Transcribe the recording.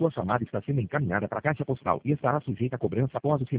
Sua chamada está sendo encaminhada para a caixa postal e estará sujeita a cobrança após o sinal.